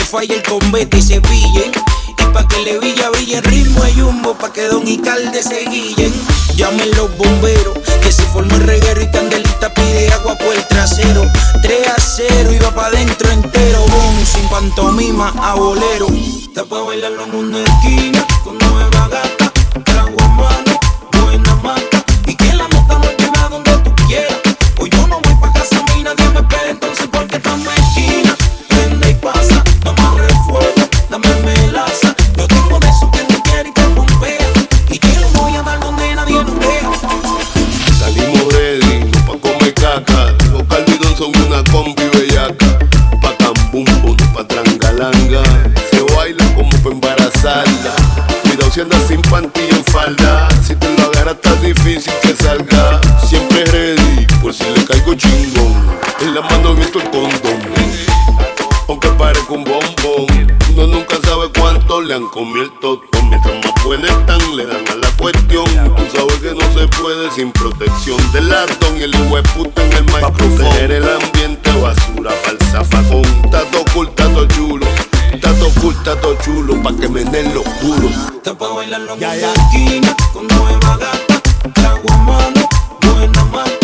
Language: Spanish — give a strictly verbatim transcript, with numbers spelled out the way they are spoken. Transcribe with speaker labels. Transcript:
Speaker 1: falle el combate y se pillen. Y pa' que le villa brille el ritmo de Jumbo, pa' que Don y Calde se guillen. Llamen los bomberos, que se formó el reguero y Candelita pide agua por el trasero. tres a cero y va pa' dentro entero, boom, sin pantomima a bolero. Está pa' bailar los mundos de esquina, con nueva gata, trago a mano, buena mata. Y que la mota nos lleve a donde tú quieras. Hoy yo no voy pa' casa, a mí nadie me espera, entonces porque estamos en esquina. Prende y pasa, dame refuego, dame melaza. Yo tengo de eso que tú quieres y te pompea. Y te lo voy a dar donde nadie nos vea.
Speaker 2: Salimos ready, no pa' comer caca. Los Calvidón son una combi bellaca. Pa' cambumbo, no pa' trangalanga. Se baila como pa' embarazarla. Cuidado si andas sin panty en falda. Si te lo agarras está difícil que salga. Siempre ready, por si le caigo chingón. En la mano visto el condón. Aunque parezca un bombón, uno nunca sabe cuánto le han comido el totón. Mientras más buenas están, le dan a la cuestión. Tú sabes que no se puede sin protección del latón y el hueputa en el micrófono. Pa' proteger el ambiente, basura pa'l zafacón. Tato cool, tato chulo, tato cool, tato chulo, pa' que me den los duros.
Speaker 1: Está pa' bailar los mundos de esquina, con nueva gata, trago a mano, buena mata.